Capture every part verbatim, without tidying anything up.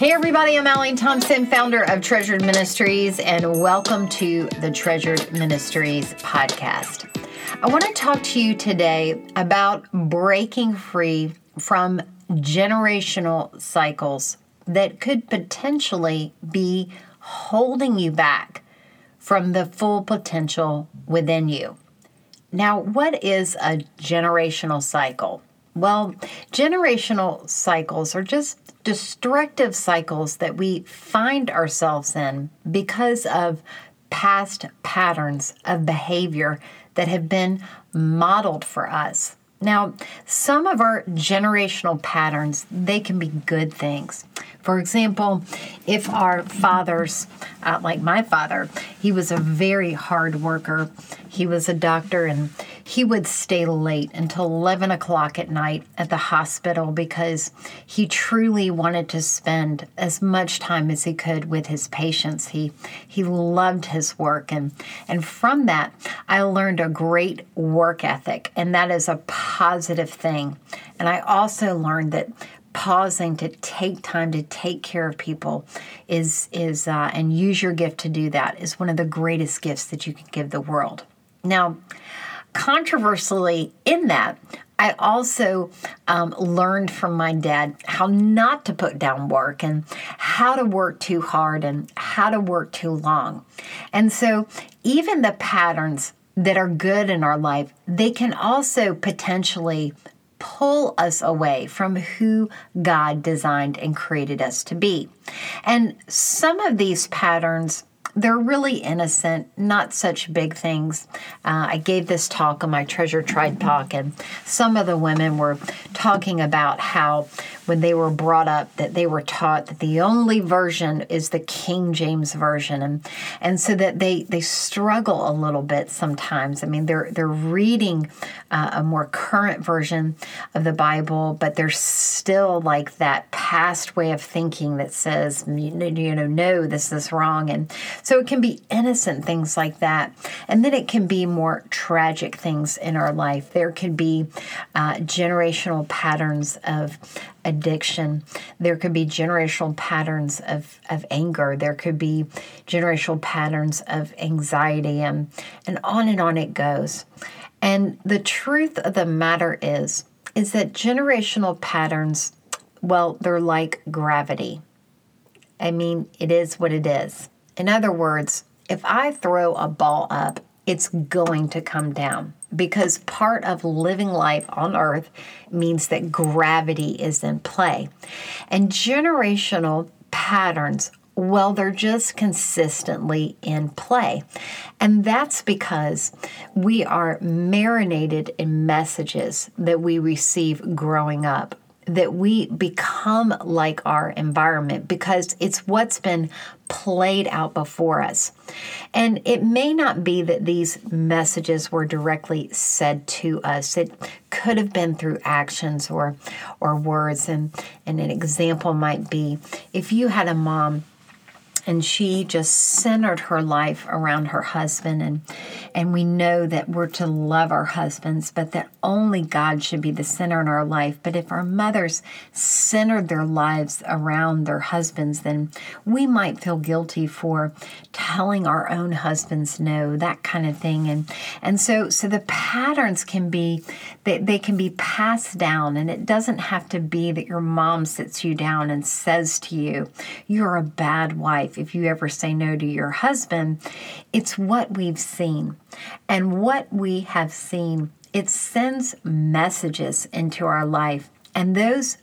Hey everybody, I'm Allie Thompson, founder of Treasured Ministries, and welcome to the Treasured Ministries podcast. I want to talk to you today about breaking free from generational cycles that could potentially be holding you back from the full potential within you. Now, what is a generational cycle? Well, generational cycles are just destructive cycles that we find ourselves in because of past patterns of behavior that have been modeled for us. Now, some of our generational patterns, they can be good things. For example, if our fathers, uh, like my father, he was a very hard worker. He was a doctor, and he would stay late until eleven o'clock at night at the hospital because he truly wanted to spend as much time as he could with his patients. He he loved his work, and, and from that, I learned a great work ethic, and that is a positive thing. And I also learned that pausing to take time to take care of people is is uh, and use your gift to do that is one of the greatest gifts that you can give the world. Now, controversially in that, I also um, learned from my dad how not to put down work and how to work too hard and how to work too long. And so even the patterns that are good in our life, they can also potentially pull us away from who God designed and created us to be. And some of these patterns, they're really innocent, not such big things. Uh, I gave this talk on my Treasure Tribe talk, and some of the women were talking about how when they were brought up that they were taught that the only version is the King James Version, and and so that they they struggle a little bit sometimes. I mean, they're they're reading uh, a more current version of the Bible, but there's still like that past way of thinking that says, you know, no, this is wrong. And so it can be innocent things like that. And then it can be more tragic things in our life. There could be uh, generational patterns of addiction. There could be generational patterns of, of anger. There could be generational patterns of anxiety, and, and on and on it goes. And the truth of the matter is, is that generational patterns, well, they're like gravity. I mean, it is what it is. In other words, if I throw a ball up, it's going to come down because part of living life on earth means that gravity is in play. And generational patterns, well, they're just consistently in play. And that's because we are marinated in messages that we receive growing up, that we become like our environment because it's what's been played out before us. And it may not be that these messages were directly said to us. It could have been through actions or or words. And, and an example might be if you had a mom and she just centered her life around her husband. And, and we know that we're to love our husbands, but that only God should be the center in our life. But if our mothers centered their lives around their husbands, then we might feel guilty for telling our own husbands no, that kind of thing. And and so so the patterns can be, they, they can be passed down. And it doesn't have to be that your mom sits you down and says to you, you're a bad wife if you ever say no to your husband. It's what we've seen. And what we have seen, it sends messages into our life. And those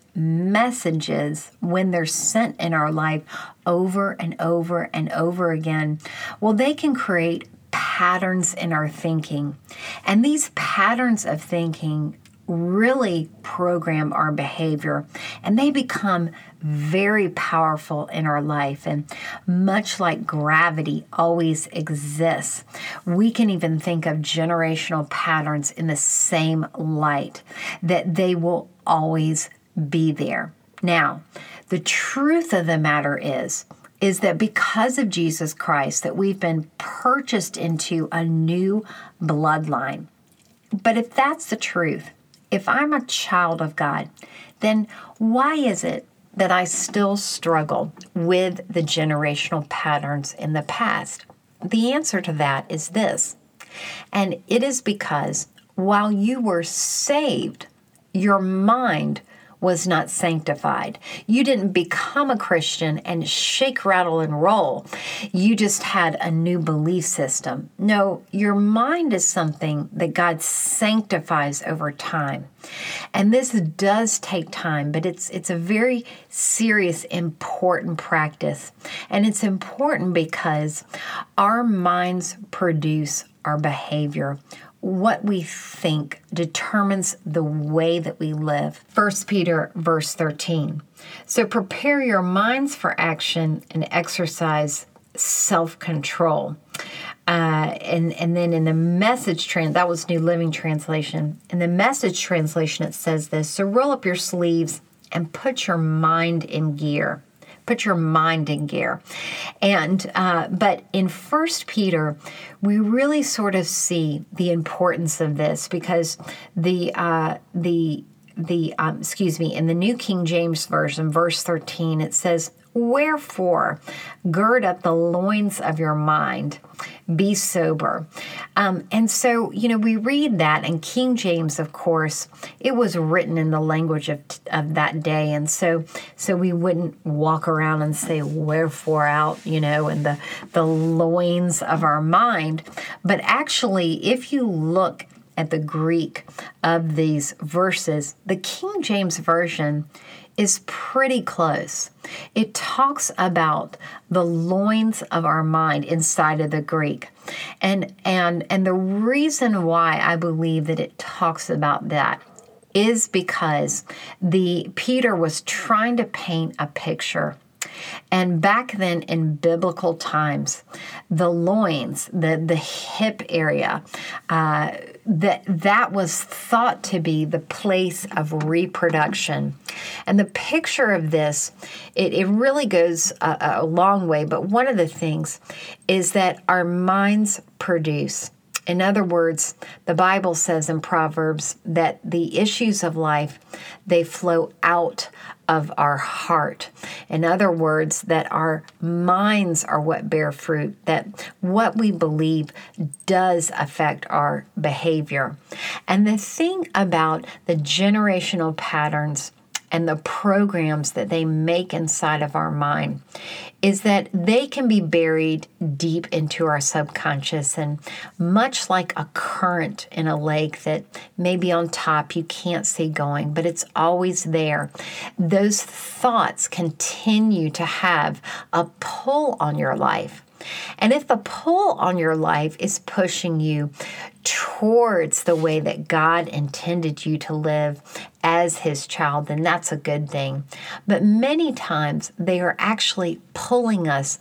messages, when they're sent in our life over and over and over again, well, they can create patterns in our thinking. And these patterns of thinking really program our behavior, and they become very powerful in our life. And much like gravity always exists, we can even think of generational patterns in the same light, that they will always be there. Now, the truth of the matter is, is that because of Jesus Christ, that we've been purchased into a new bloodline. But if that's the truth, if I'm a child of God, then why is it that I still struggle with the generational patterns in the past? The answer to that is this, and it is because while you were saved, your mind was not sanctified. You didn't become a Christian and shake, rattle, and roll. You just had a new belief system. No, your mind is something that God sanctifies over time. And this does take time, but it's it's a very serious, important practice. And it's important because our minds produce our behavior. What we think determines the way that we live. First Peter verse thirteen. So prepare your minds for action and exercise self-control. Uh, and, and then in the Message, trans that was New Living Translation. In the Message translation, it says this, so roll up your sleeves and put your mind in gear. Put your mind in gear. And, uh, but in First Peter, we really sort of see the importance of this because the, uh, the, the, um, excuse me, in the New King James Version, verse thirteen, it says, wherefore, gird up the loins of your mind, be sober. Um, and so, you know, we read that, and King James, of course, it was written in the language of, of that day. And so, so we wouldn't walk around and say, wherefore out, you know, in the, the loins of our mind. But actually, if you look at the Greek of these verses, the King James Version is pretty close. It talks about the loins of our mind inside of the Greek. And and and the reason why I believe that it talks about that is because the Peter was trying to paint a picture. And back then in biblical times, the loins, the, the hip area, uh, that that was thought to be the place of reproduction. And the picture of this, it, it really goes a, a long way. But one of the things is that our minds produce. In other words, the Bible says in Proverbs that the issues of life, they flow out of our heart. In other words, that our minds are what bear fruit, that what we believe does affect our behavior. And the thing about the generational patterns and the programs that they make inside of our mind is that they can be buried deep into our subconscious, and much like a current in a lake that maybe on top you can't see going, but it's always there. Those thoughts continue to have a pull on your life. And if the pull on your life is pushing you towards the way that God intended you to live as His child, then that's a good thing. But many times they are actually pulling us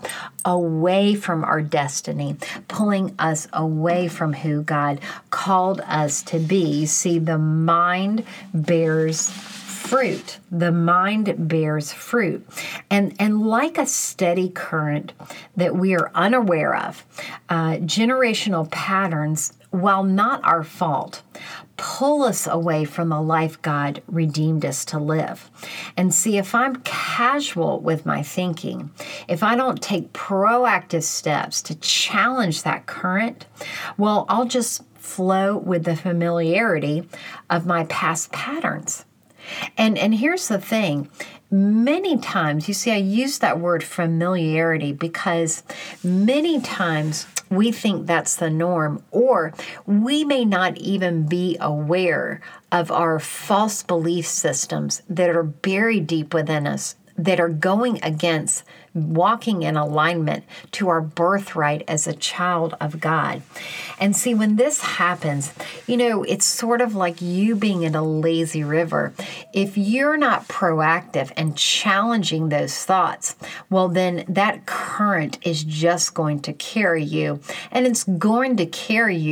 away from our destiny, pulling us away from who God called us to be. You see, the mind bears fruit. The mind bears fruit. And, and like a steady current that we are unaware of, uh, generational patterns, while not our fault, pull us away from the life God redeemed us to live. And see, if I'm casual with my thinking, if I don't take proactive steps to challenge that current, well, I'll just flow with the familiarity of my past patterns. And and here's the thing. Many times, you see, I use that word familiarity because many times we think that's the norm, or we may not even be aware of our false belief systems that are buried deep within us, that are going against walking in alignment to our birthright as a child of God. And see, when this happens, you know, it's sort of like you being in a lazy river. If you're not proactive and challenging those thoughts, well, then that current is just going to carry you, and it's going to carry you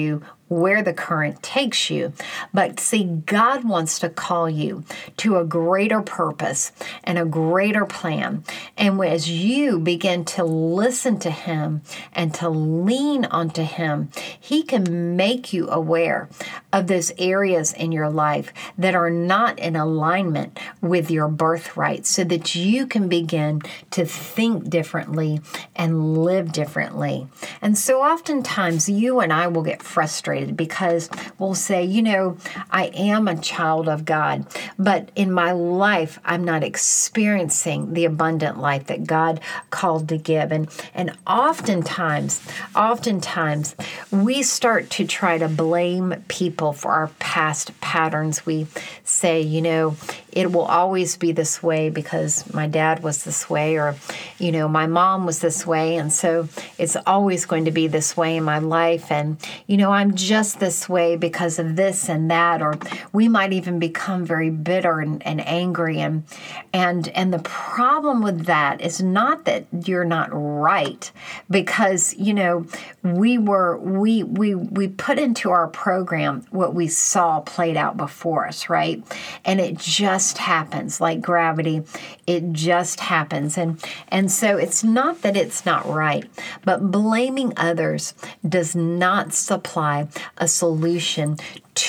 where the current takes you. But see, God wants to call you to a greater purpose and a greater plan. And as you begin to listen to Him and to lean onto Him, He can make you aware of those areas in your life that are not in alignment with your birthright, so that you can begin to think differently and live differently. And so oftentimes you and I will get frustrated because we'll say, you know, I am a child of God, but in my life, I'm not experiencing the abundant life that God called to give. And, and oftentimes, oftentimes, we start to try to blame people for our past patterns. We say, you know, it will always be this way because my dad was this way, or, you know, my mom was this way, and so it's always going to be this way in my life. And, you know, I'm just this way because of this and that, or we might even become very bitter and, and angry. And, and, and the problem with that is not that you're not right, because, you know, we were, we, we, we put into our program what we saw played out before us, right? And it just happens like gravity. It just happens. And, and so it's not that it's not right, but blaming others does not supply a solution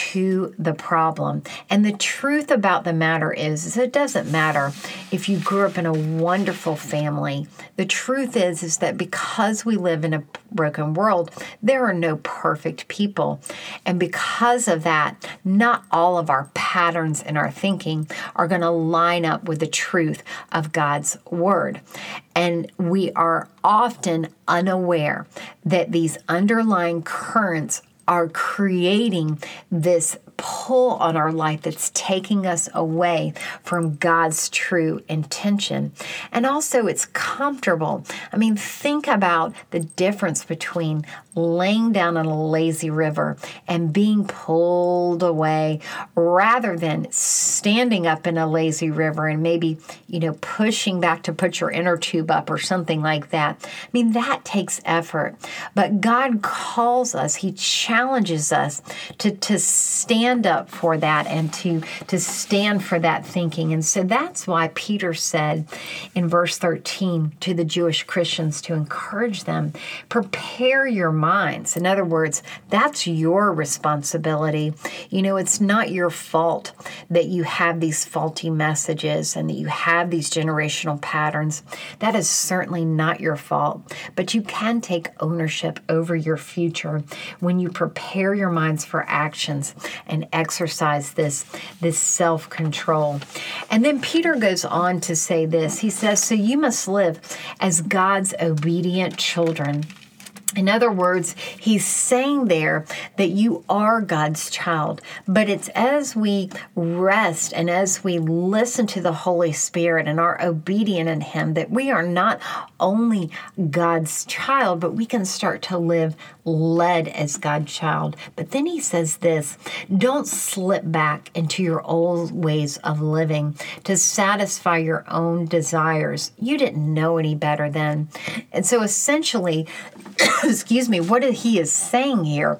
to the problem. And the truth about the matter is, is it doesn't matter if you grew up in a wonderful family. The truth is, is that because we live in a broken world, there are no perfect people. And because of that, not all of our patterns in our thinking are going to line up with the truth of God's word. And we are often unaware that these underlying currents are creating this pull on our life that's taking us away from God's true intention. And also, it's comfortable. I mean, think about the difference between laying down in a lazy river and being pulled away, rather than standing up in a lazy river and maybe, you know, pushing back to put your inner tube up or something like that. I mean, that takes effort. But God calls us, He challenges us to, to stand up for that and to, to stand for that thinking. And so that's why Peter said in verse thirteen to the Jewish Christians to encourage them, prepare your minds. In other words, that's your responsibility. You know, it's not your fault that you have these faulty messages and that you have these generational patterns. That is certainly not your fault, but you can take ownership over your future when you prepare your minds for actions and exercise this, this self-control. And then Peter goes on to say this. He says, so you must live as God's obedient children. In other words, he's saying there that you are God's child, but it's as we rest and as we listen to the Holy Spirit and are obedient in Him that we are not only God's child, but we can start to live led as God's child. But then he says this, don't slip back into your old ways of living to satisfy your own desires. You didn't know any better then. And so essentially, excuse me, what he is saying here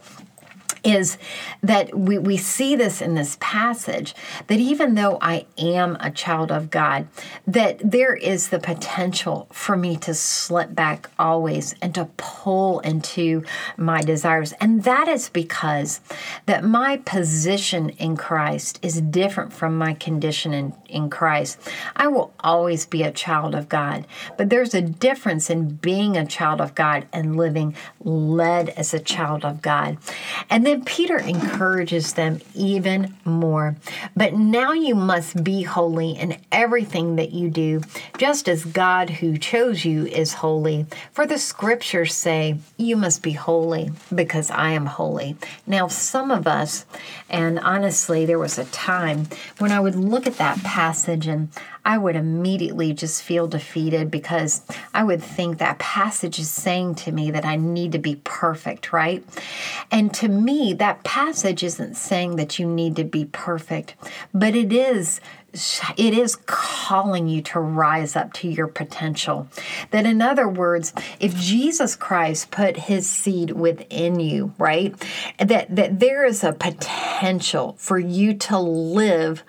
is that we, we see this in this passage, that even though I am a child of God, that there is the potential for me to slip back always and to pull into my desires. And that is because that my position in Christ is different from my condition in, in Christ. I will always be a child of God, but there's a difference in being a child of God and living led as a child of God. And then Peter encourages them even more. But now you must be holy in everything that you do, just as God who chose you is holy. For the scriptures say, you must be holy because I am holy. Now, some of us, and honestly, there was a time when I would look at that passage and I would immediately just feel defeated because I would think that passage is saying to me that I need to be perfect, right? And to me, that passage isn't saying that you need to be perfect, but it is It is calling you to rise up to your potential. That in other words, if Jesus Christ put his seed within you, right, that, that there is a potential for you to live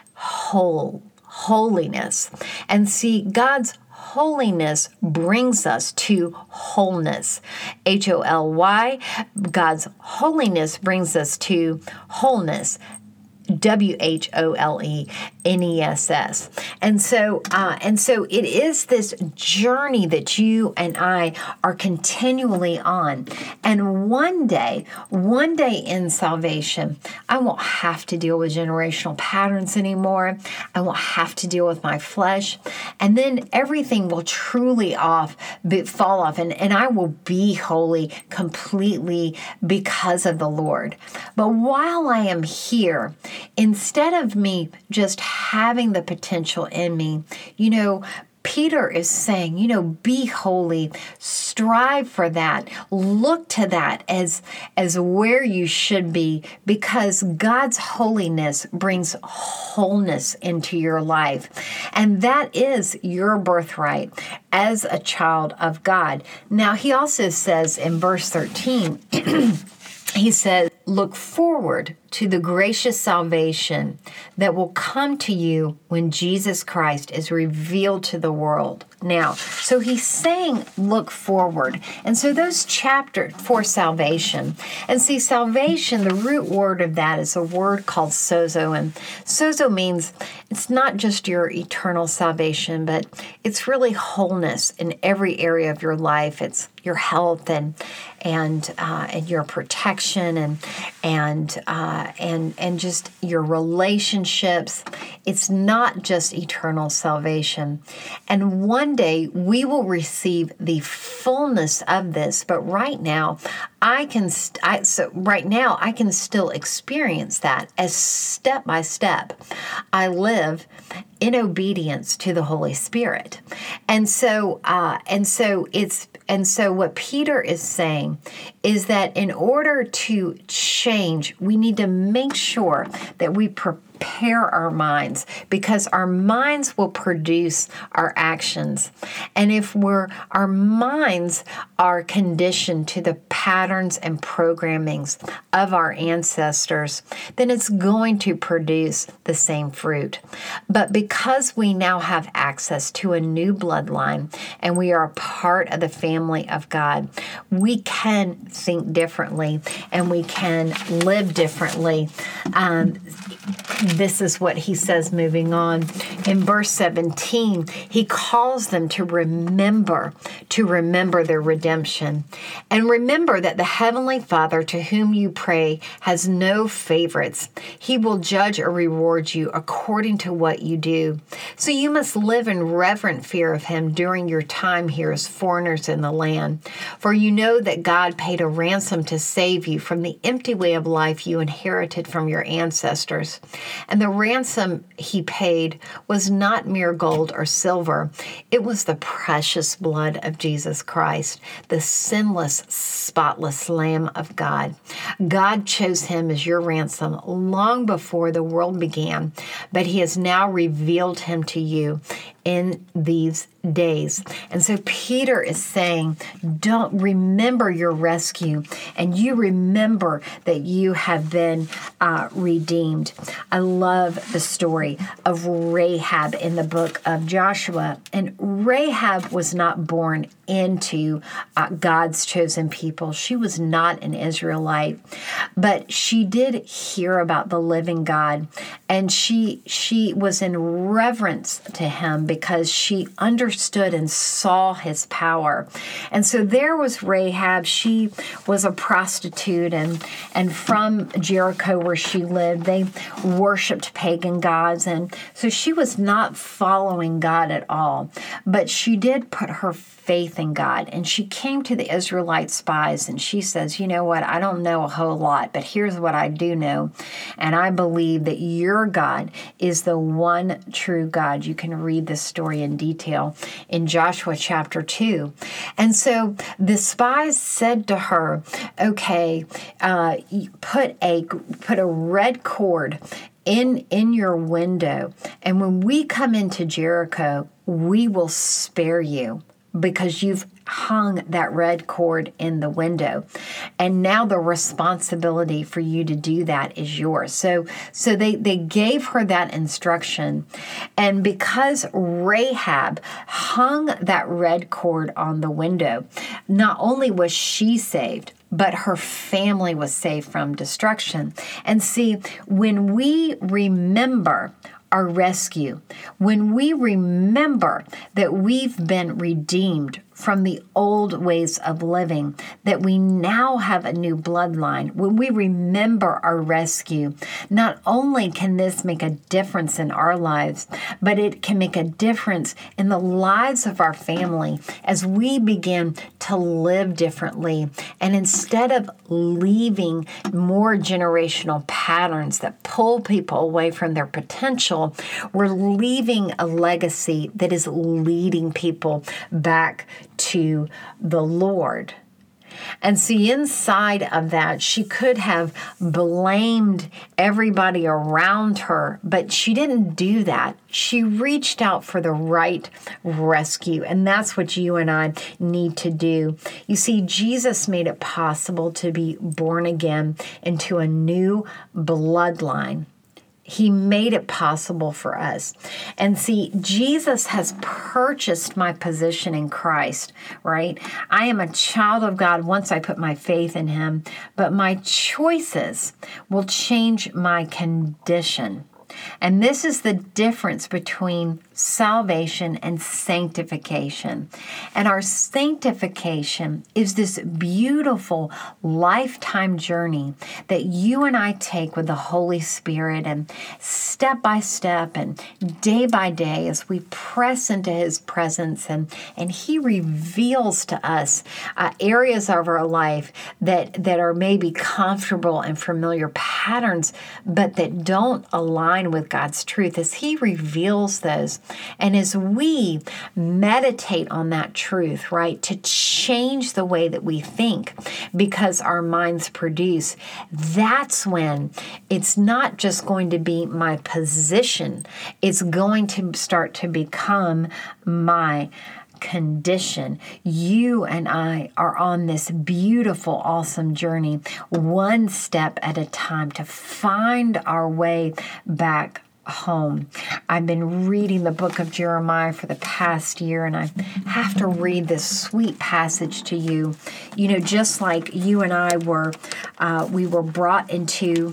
whole, holiness. And see, God's holiness brings us to wholeness. H O L Y, God's holiness brings us to wholeness. W H O L E N E S S. And so, uh, and so it is this journey that you and I are continually on. And one day, one day in salvation, I won't have to deal with generational patterns anymore. I won't have to deal with my flesh. And then everything will truly off, be, fall off, and, and I will be holy completely because of the Lord. But while I am here, instead of me just having the potential in me, you know, Peter is saying, you know, be holy, strive for that, look to that as, as where you should be, because God's holiness brings wholeness into your life. And that is your birthright as a child of God. Now, he also says in verse thirteen, he says, look forward to the gracious salvation that will come to you when Jesus Christ is revealed to the world. Now, so he's saying, look forward. And so those chapters for salvation, and see, salvation, the root word of that is a word called sozo. And sozo means it's not just your eternal salvation, but it's really wholeness in every area of your life. It's your health and and uh, and your protection and and uh, and and just your relationships. It's not just eternal salvation. And one day we will receive the fullness of this. But right now, I can st- I, so right now I can still experience that as step by step I live in obedience to the Holy Spirit. And so uh, and so it's and so what Peter is saying is that in order to change, we need to make sure that we prepare our minds, because our minds will produce our actions. And if we're our minds are conditioned to the patterns and programmings of our ancestors, then it's going to produce the same fruit. But because we now have access to a new bloodline and we are a part of the family of God, we can think differently and we can live differently. Um, this is what he says moving on. In verse seventeen, he calls them to remember, to remember their redemption. And remember that the Heavenly Father to whom you pray has no favorites. He will judge or reward you according to what you do. So you must live in reverent fear of him during your time here as foreigners in the land. For you know that God paid a ransom to save you from the empty way of life you inherited from your ancestors. And the ransom he paid was not mere gold or silver. It was the precious blood of Jesus Christ, the sinless, spotless Lamb of God. God chose him as your ransom long before the world began, but he has now revealed him to you in these days. And so Peter is saying, don't remember your rescue, and you remember that you have been uh, redeemed. I love the story of Rahab in the book of Joshua. And Rahab was not born into uh, God's chosen people. She was not an Israelite, but she did hear about the living God, and she she was in reverence to him because she understood and saw his power. And so there was Rahab. She was a prostitute, and and from Jericho where she lived, they worshipped pagan gods, and so she was not following God at all. But she did put her faith faith in God. And she came to the Israelite spies and she says, you know what, I don't know a whole lot, but here's what I do know. And I believe that your God is the one true God. You can read this story in detail in Joshua chapter two. And so the spies said to her, okay, uh, put a put a red cord in in your window, and when we come into Jericho, we will spare you because you've hung that red cord in the window. And now the responsibility for you to do that is yours. So so they, they gave her that instruction. And because Rahab hung that red cord on the window, not only was she saved, but her family was saved from destruction. And see, when we remember our rescue, when we remember that we've been redeemed from the old ways of living, that we now have a new bloodline, when we remember our rescue, not only can this make a difference in our lives, but it can make a difference in the lives of our family as we begin to live differently. And instead of leaving more generational patterns that pull people away from their potential, we're leaving a legacy that is leading people back to the Lord. And see, inside of that, she could have blamed everybody around her, but she didn't do that. She reached out for the right rescue, and that's what you and I need to do. You see, Jesus made it possible to be born again into a new bloodline. He made it possible for us. And see, Jesus has purchased my position in Christ, right? I am a child of God once I put my faith in him, but my choices will change my condition. And this is the difference between salvation and sanctification. And our sanctification is this beautiful lifetime journey that you and I take with the Holy Spirit, and step by step and day by day as we press into his presence, and, and he reveals to us uh, areas of our life that, that are maybe comfortable and familiar patterns, but that don't align with God's truth. As he reveals those, and as we meditate on that truth, right, to change the way that we think because our minds produce, that's when it's not just going to be my position, it's going to start to become my condition. You and I are on this beautiful, awesome journey, one step at a time, to find our way back home. I've been reading the book of Jeremiah for the past year, and I have to read this sweet passage to you. You know, just like you and I were, uh, we were brought into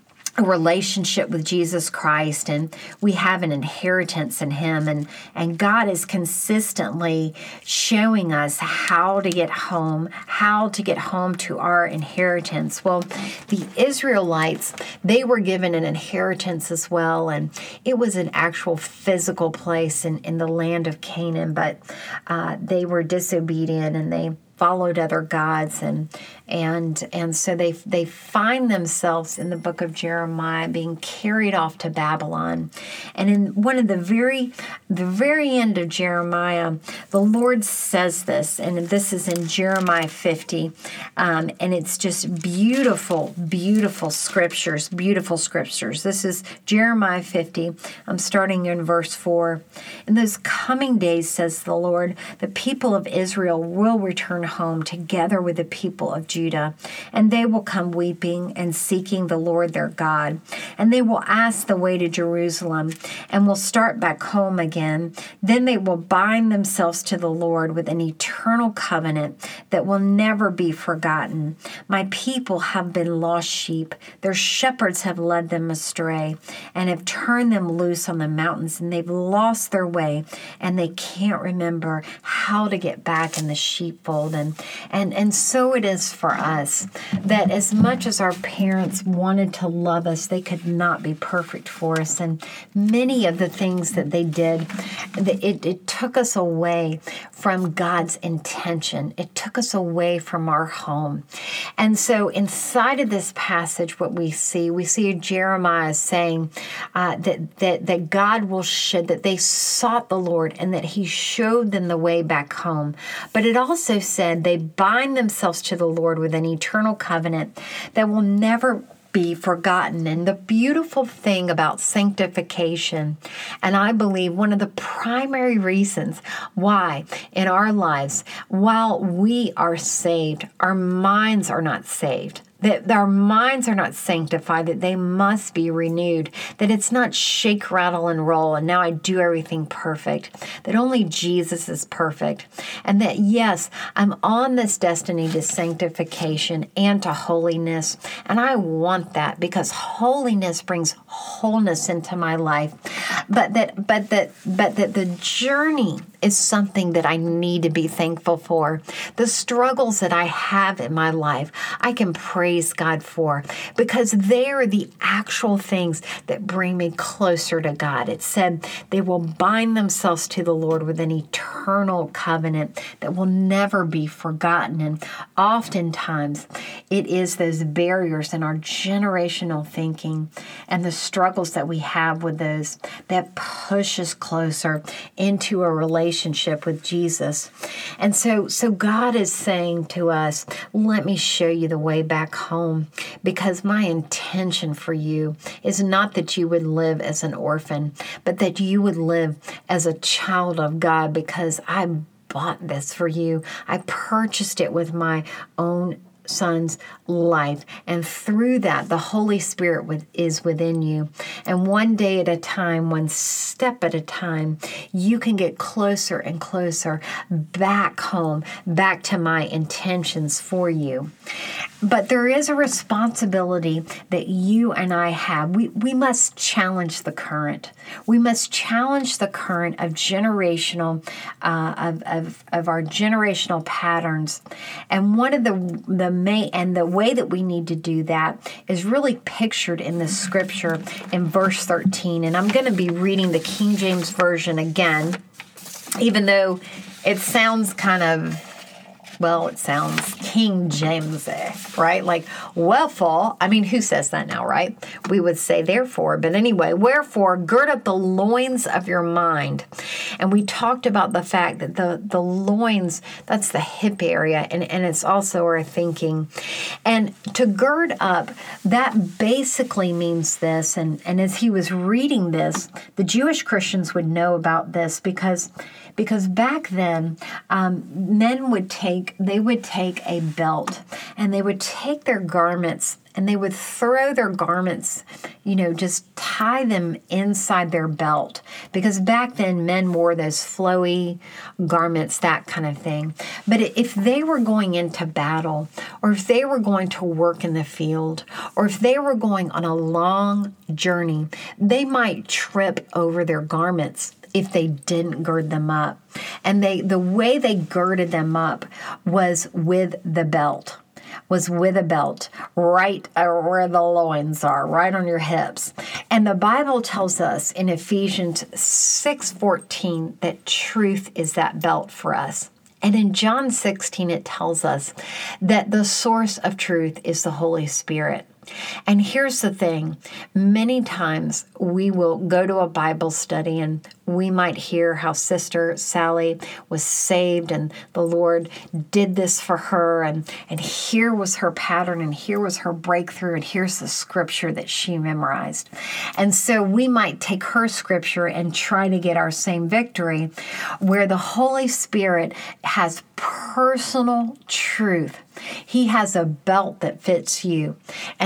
a relationship with Jesus Christ, and we have an inheritance in him, and and God is consistently showing us how to get home, how to get home to our inheritance. Well, the Israelites, they were given an inheritance as well, and it was an actual physical place in, in the land of Canaan, but uh, they were disobedient and they followed other gods, and and and so they they find themselves in the book of Jeremiah being carried off to Babylon. And in one of the very the very end of Jeremiah, the Lord says this, and this is in Jeremiah fifty, um, and it's just beautiful, beautiful scriptures, beautiful scriptures. This is Jeremiah fifty. I'm starting in verse four. In those coming days, says the Lord, the people of Israel will return home together with the people of Judah, and they will come weeping and seeking the Lord their God, and they will ask the way to Jerusalem, and will start back home again. Then they will bind themselves to the Lord with an eternal covenant that will never be forgotten. My people have been lost sheep. Their shepherds have led them astray and have turned them loose on the mountains, and they've lost their way, and they can't remember how to get back in the sheepfold. And, and, and so it is for us, that as much as our parents wanted to love us, they could not be perfect for us. And many of the things that they did, it, it took us away from God's intention. It took us away from our home. And so inside of this passage, what we see, we see Jeremiah saying uh, that, that, that God will show, that they sought the Lord and that he showed them the way back home. But it also said they bind themselves to the Lord with an eternal covenant that will never be forgotten. And the beautiful thing about sanctification, and I believe one of the primary reasons why in our lives, while we are saved, our minds are not saved. That our minds are not sanctified, that they must be renewed, that it's not shake, rattle, and roll, and now I do everything perfect, that only Jesus is perfect, and that, yes, I'm on this destiny to sanctification and to holiness, and I want that because holiness brings wholeness into my life, but that, but that, but that the journey is something that I need to be thankful for. The struggles that I have in my life, I can praise God for, because they are the actual things that bring me closer to God. It said they will bind themselves to the Lord with an eternal covenant that will never be forgotten. And oftentimes it is those barriers in our generational thinking and the struggles that we have with those that push us closer into a relationship relationship with Jesus. And so, so God is saying to us, let me show you the way back home, because my intention for you is not that you would live as an orphan, but that you would live as a child of God, because I bought this for you. I purchased it with my own Son's life, and through that the Holy Spirit with, is within you, and one day at a time, one step at a time, you can get closer and closer back home, back to my intentions for you. But there is a responsibility that you and I have. We, we must challenge the current. We must challenge the current of generational, uh, of, of, of our generational patterns. And one of the, the main, and the way that we need to do that is really pictured in the scripture in verse thirteen. And I'm going to be reading the King James Version again, even though it sounds kind of, well, it sounds King James-y, right? Like, wherefore, I mean, who says that now, right? We would say therefore, but anyway, wherefore, gird up the loins of your mind. And we talked about the fact that the, the loins, that's the hip area, and, and it's also our thinking. And to gird up, that basically means this, and, and as he was reading this, the Jewish Christians would know about this, because Because back then, um, men would take, they would take a belt, and they would take their garments, and they would throw their garments, you know, just tie them inside their belt. Because back then, men wore those flowy garments, that kind of thing. But if they were going into battle, or if they were going to work in the field, or if they were going on a long journey, they might trip over their garments if they didn't gird them up. And they the way they girded them up was with the belt, was with a belt, right where the loins are, right on your hips. And the Bible tells us in Ephesians six fourteen that truth is that belt for us. And in John sixteen, it tells us that the source of truth is the Holy Spirit. And here's the thing, many times we will go to a Bible study and we might hear how Sister Sally was saved and the Lord did this for her, and, and here was her pattern, and here was her breakthrough, and here's the scripture that she memorized. And so we might take her scripture and try to get our same victory, where the Holy Spirit has personal truth. He has a belt that fits you. And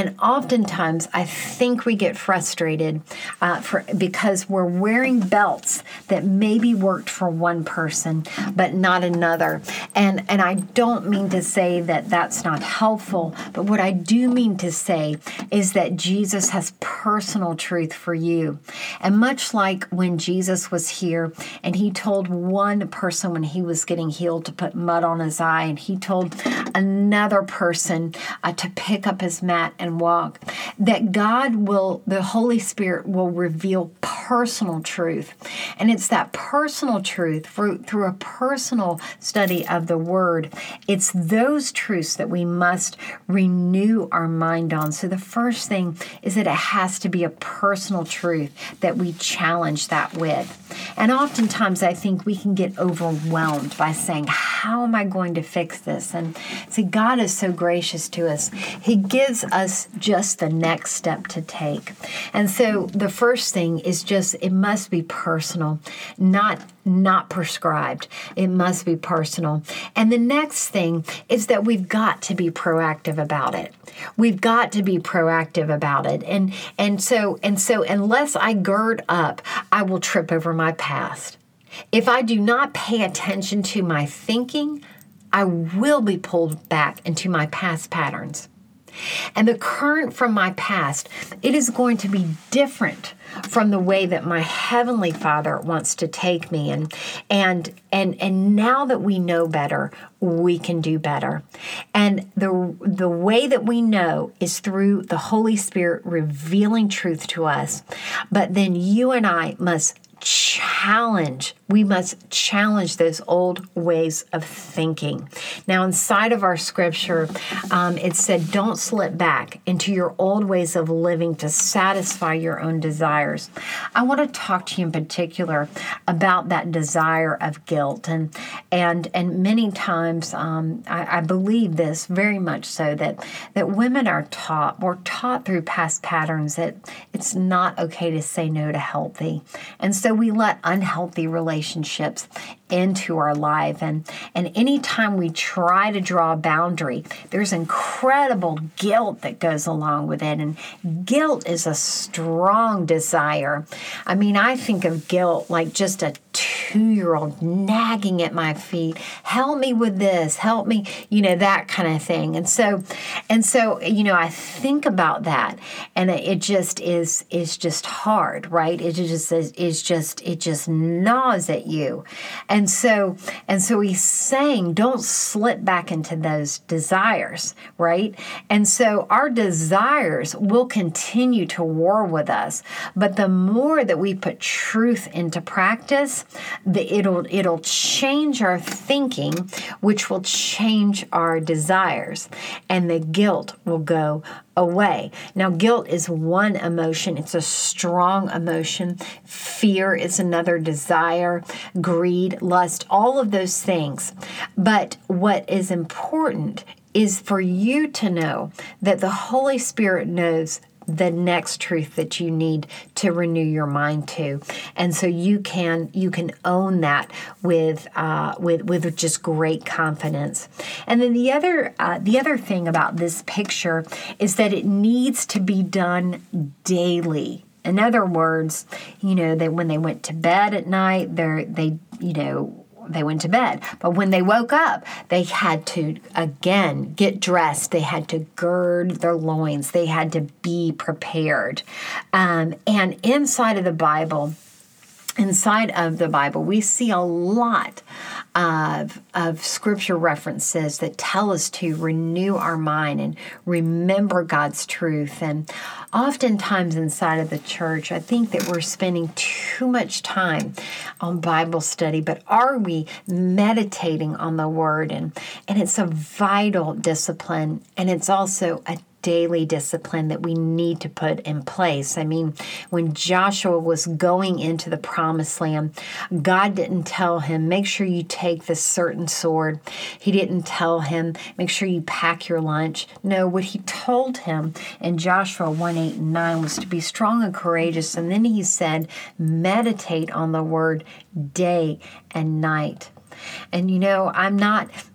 And oftentimes, I think we get frustrated uh, for because we're wearing belts that maybe worked for one person, but not another. And and I don't mean to say that that's not helpful, but what I do mean to say is that Jesus has personal truth for you. And much like when Jesus was here and he told one person when he was getting healed to put mud on his eye, and he told another person uh, to pick up his mat and walk, that God will, the Holy Spirit will reveal personal truth. And it's that personal truth through, through a personal study of the Word. It's those truths that we must renew our mind on. So the first thing is that it has to be a personal truth that we challenge that with. And oftentimes I think we can get overwhelmed by saying, how am I going to fix this? And see, God is so gracious to us. He gives us just the next step to take. And so the first thing is just, it must be personal, not not prescribed. It must be personal. And the next thing is that we've got to be proactive about it. We've got to be proactive about it. And and so and so unless I gird up, I will trip over my past. If I do not pay attention to my thinking, I will be pulled back into my past patterns. And the current from my past, it is going to be different from the way that my Heavenly Father wants to take me. And and and and now that we know better, we can do better. And the the way that we know is through the Holy Spirit revealing truth to us. But then you and I must challenge, we must challenge those old ways of thinking. Now, inside of our scripture, um, it said, don't slip back into your old ways of living to satisfy your own desires. I want to talk to you in particular about that desire of guilt. And and and many times, um, I, I believe this very much so, that, that women are taught, we're taught through past patterns that it's not okay to say no to healthy. And so we let unhealthy relationships into our life. And, and anytime we try to draw a boundary, there's incredible guilt that goes along with it. And guilt is a strong desire. I mean, I think of guilt like just a two-year-old nagging at my feet. Help me with this. Help me, you know, that kind of thing. And so, and so, you know, I think about that, and it just is is just hard, right? It just is, is just it just gnaws at you. And so, and so he's saying, don't slip back into those desires, right? And so our desires will continue to war with us, but the more that we put truth into practice, the, it'll it'll change our thinking, which will change our desires, and the guilt will go away. Now, guilt is one emotion. It's a strong emotion. Fear is another desire. Greed, lust, all of those things. But what is important is for you to know that the Holy Spirit knows the next truth that you need to renew your mind to, and so you can you can own that with uh, with with just great confidence. And then the other uh, the other thing about this picture is that it needs to be done daily. In other words, you know, that when they went to bed at night, they they you know. They went to bed. But when they woke up, they had to, again, get dressed. They had to gird their loins. They had to be prepared. Um, and inside of the Bible, Inside of the Bible, we see a lot of, of scripture references that tell us to renew our mind and remember God's truth. And oftentimes inside of the church, I think that we're spending too much time on Bible study, but are we meditating on the Word? And, and it's a vital discipline, and it's also a daily discipline that we need to put in place. I mean, when Joshua was going into the promised land, God didn't tell him, make sure you take this certain sword. He didn't tell him, make sure you pack your lunch. No, what he told him in Joshua one, eight, and nine was to be strong and courageous. And then he said, meditate on the word day and night. And, you know, I'm not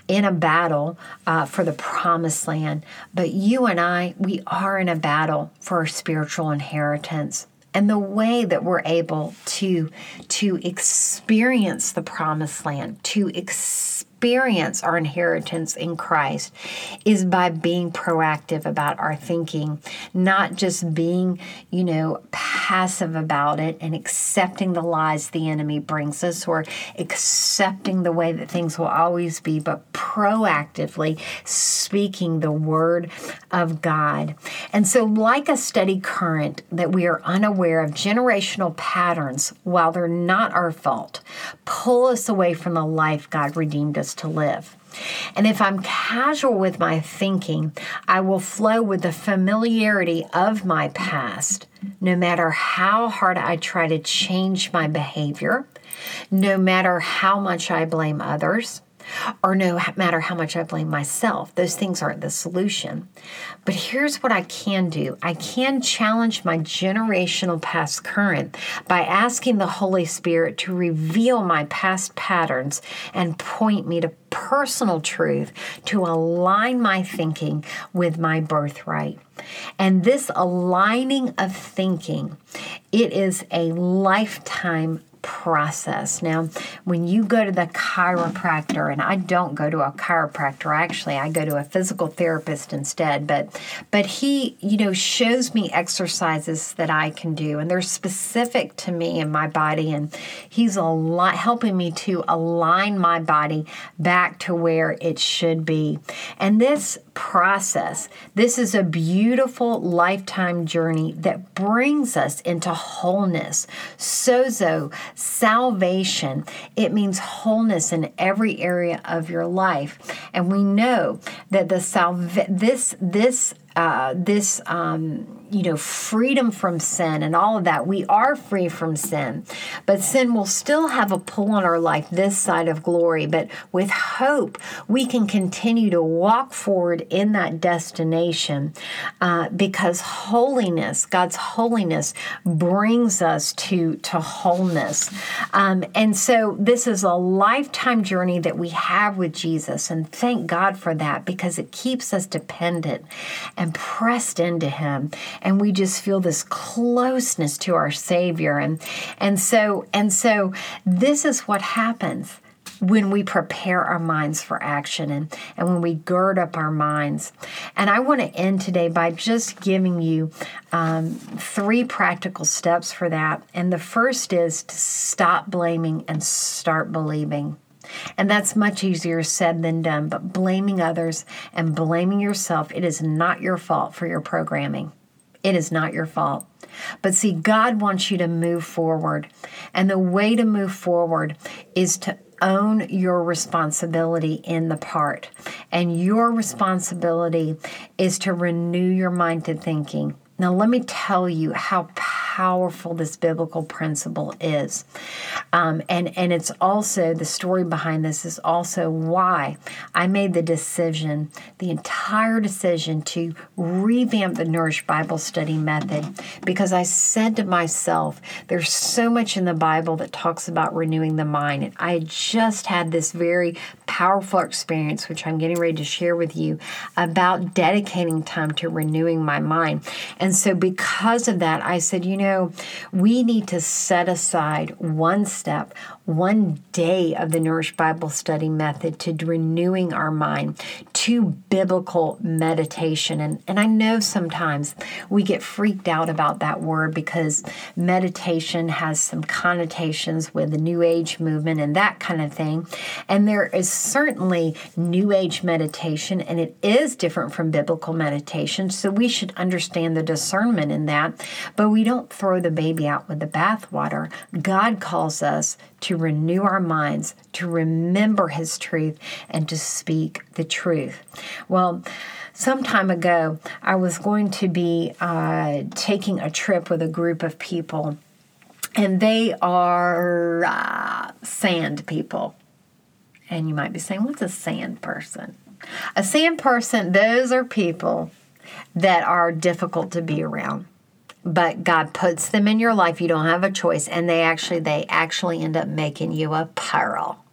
in a battle uh, for the promised land, but you and I, we are in a battle for our spiritual inheritance. And the way that we're able to, to experience the promised land, to experience our inheritance in Christ, is by being proactive about our thinking, not just being, you know, passive about it and accepting the lies the enemy brings us or accepting the way that things will always be, but proactively speaking the word of God. And so, like a steady current, that we are unaware of generational patterns, while they're not our fault, pull us away from the life God redeemed us to live. And if I'm casual with my thinking, I will flow with the familiarity of my past, no matter how hard I try to change my behavior, no matter how much I blame others, or no matter how much I blame myself. Those things aren't the solution. But here's what I can do. I can challenge my generational past current by asking the Holy Spirit to reveal my past patterns and point me to personal truth to align my thinking with my birthright. And this aligning of thinking, it is a lifetime process. Now, when you go to the chiropractor, and I don't go to a chiropractor, actually, I go to a physical therapist instead, but but he, you know, shows me exercises that I can do, and they're specific to me and my body, and he's a lot helping me to align my body back to where it should be. And this process, this is a beautiful lifetime journey that brings us into wholeness. Sozo, salvation, it means wholeness in every area of your life. And we know that the salva- this this uh, this um, you know, freedom from sin and all of that. We are free from sin, but sin will still have a pull on our life this side of glory. But with hope, we can continue to walk forward in that destination uh, because holiness, God's holiness, brings us to, to wholeness. Um, and so this is a lifetime journey that we have with Jesus, and thank God for that, because it keeps us dependent and pressed into Him. And we just feel this closeness to our Savior. And and so and so this is what happens when we prepare our minds for action and, and when we gird up our minds. And I want to end today by just giving you um, three practical steps for that. And the first is to stop blaming and start believing. And that's much easier said than done, but blaming others and blaming yourself, it is not your fault for your programming. It is not your fault. But see, God wants you to move forward. And the way to move forward is to own your responsibility in the part. And your responsibility is to renew your mind to thinking. Now, let me tell you how powerful this biblical principle is. Um, and, and it's also, the story behind this is also why I made the decision, the entire decision to revamp the Nourish Bible Study method, because I said to myself, there's so much in the Bible that talks about renewing the mind. And I just had this very powerful experience, which I'm getting ready to share with you, about dedicating time to renewing my mind. And so because of that, I said, you know, we need to set aside one step, one day of the Nourish Bible Study method to renewing our mind, to biblical meditation. And, and I know sometimes we get freaked out about that word because meditation has some connotations with the New Age movement and that kind of thing. And there is certainly New Age meditation, and it is different from biblical meditation. So we should understand the discernment in that, but we don't throw the baby out with the bathwater. God calls us to renew our minds, to remember His truth, and to speak the truth. Well, some time ago, I was going to be uh, taking a trip with a group of people, and they are uh, sand people. And you might be saying, what's a sand person? A sand person, those are people that are difficult to be around. But God puts them in your life. You don't have a choice. And they actually, they actually end up making you a pearl.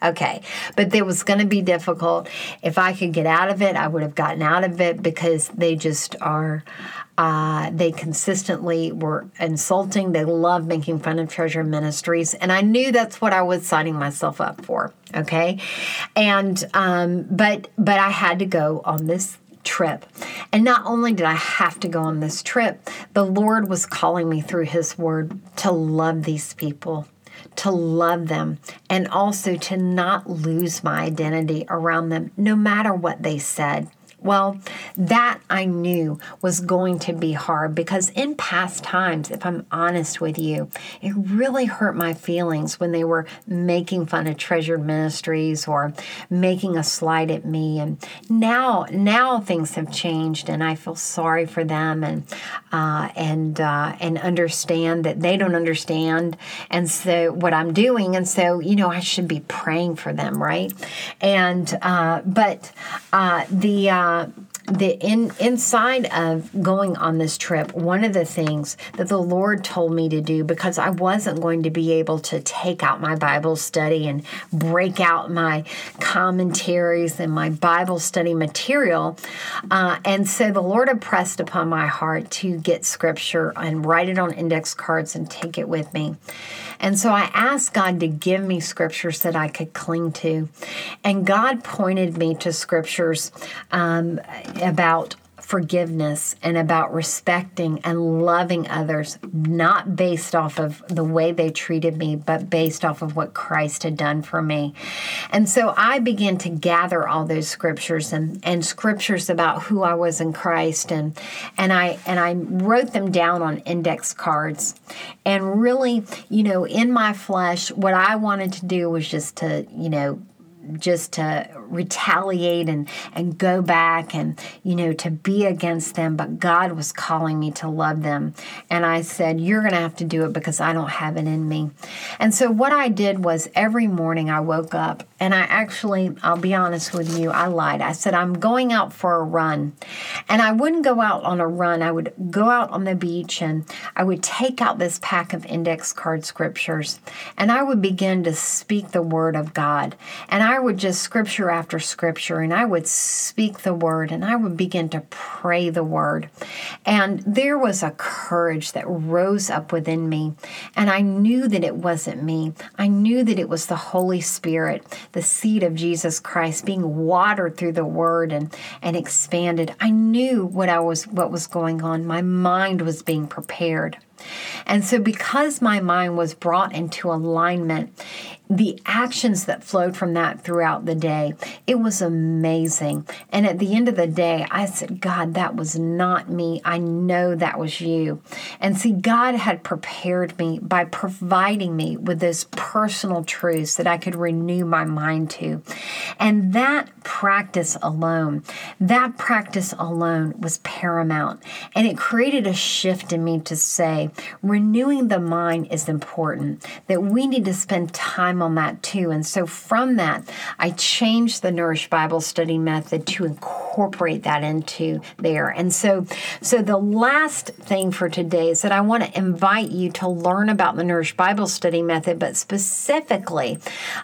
Okay, but it was going to be difficult. If I could get out of it, I would have gotten out of it because they just are, uh, they consistently were insulting. They love making fun of Treasure Ministries. And I knew that's what I was signing myself up for. Okay. And, um, but, but I had to go on this trip. And not only did I have to go on this trip, the Lord was calling me through His Word to love these people, to love them, and also to not lose my identity around them, no matter what they said. Well, that I knew was going to be hard because in past times, if I'm honest with you, it really hurt my feelings when they were making fun of Treasured Ministries or making a slight at me. And now, now things have changed, and I feel sorry for them and uh, and uh, and understand that they don't understand, and so what I'm doing, and so you know I should be praying for them, right? And uh, but uh, the uh, The in, inside of going on this trip, one of the things that the Lord told me to do, because I wasn't going to be able to take out my Bible study and break out my commentaries and my Bible study material, uh, and so the Lord impressed upon my heart to get scripture and write it on index cards and take it with me. And so I asked God to give me scriptures that I could cling to. And God pointed me to scriptures um, about forgiveness and about respecting and loving others, not based off of the way they treated me, but based off of what Christ had done for me. And so I began to gather all those scriptures and, and scriptures about who I was in Christ, and and I and I wrote them down on index cards. And really, you know, in my flesh, what I wanted to do was just to, you know, just to retaliate and, and go back and, you know, to be against them. But God was calling me to love them. And I said, you're going to have to do it because I don't have it in me. And so what I did was every morning I woke up and I actually, I'll be honest with you, I lied. I said, I'm going out for a run. And I wouldn't go out on a run. I would go out on the beach and I would take out this pack of index card scriptures and I would begin to speak the word of God. And I would just scripture after scripture, and I would speak the word, and I would begin to pray the word. And there was a courage that rose up within me, and I knew that it wasn't me. I knew that it was the Holy Spirit, the seed of Jesus Christ being watered through the word and, and expanded. I knew what I was what was going on. My mind was being prepared. And so because my mind was brought into alignment, the actions that flowed from that throughout the day, it was amazing. And at the end of the day, I said, God, that was not me. I know that was you. And see, God had prepared me by providing me with those personal truths that I could renew my mind to. And that practice alone, that practice alone was paramount. And it created a shift in me to say, renewing the mind is important, that we need to spend time on that too. And so from that, I changed the Nourish Bible Study method to incorporate that into there. And so, so the last thing for today is that I want to invite you to learn about the Nourish Bible Study method, but specifically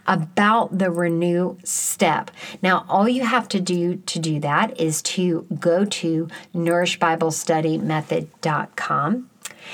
about the Renew step. Now, all you have to do to do that is to go to nourish bible study method dot com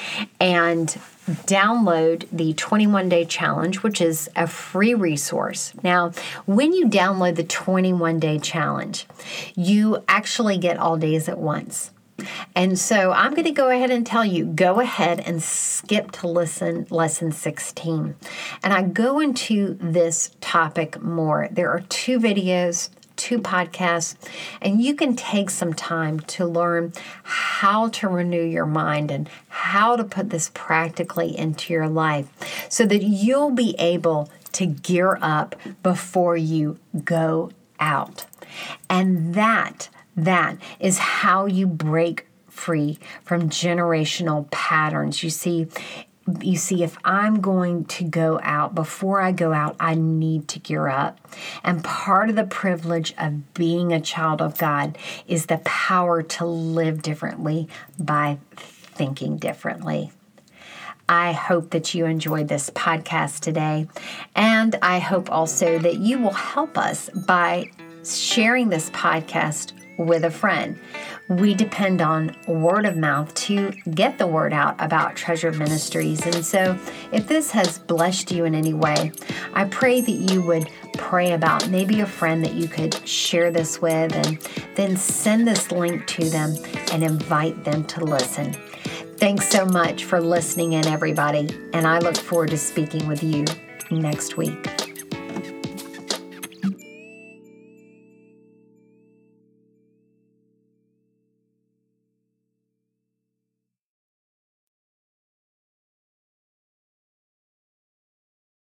and download the twenty-one day challenge, which is a free resource. Now, when you download the twenty-one day challenge, you actually get all days at once. And so I'm going to go ahead and tell you, go ahead and skip to listen lesson sixteen. And I go into this topic more. There are two videos, two podcasts, and you can take some time to learn how to renew your mind and how to put this practically into your life so that you'll be able to gear up before you go out. And that, that is how you break free from generational patterns. You see, You see, if I'm going to go out, before I go out, I need to gear up. And part of the privilege of being a child of God is the power to live differently by thinking differently. I hope that you enjoyed this podcast today. And I hope also that you will help us by sharing this podcast with a friend. We depend on word of mouth to get the word out about Treasured Ministries. And so if this has blessed you in any way, I pray that you would pray about maybe a friend that you could share this with, and then send this link to them and invite them to listen. Thanks so much for listening in, everybody, and I look forward to speaking with you next week.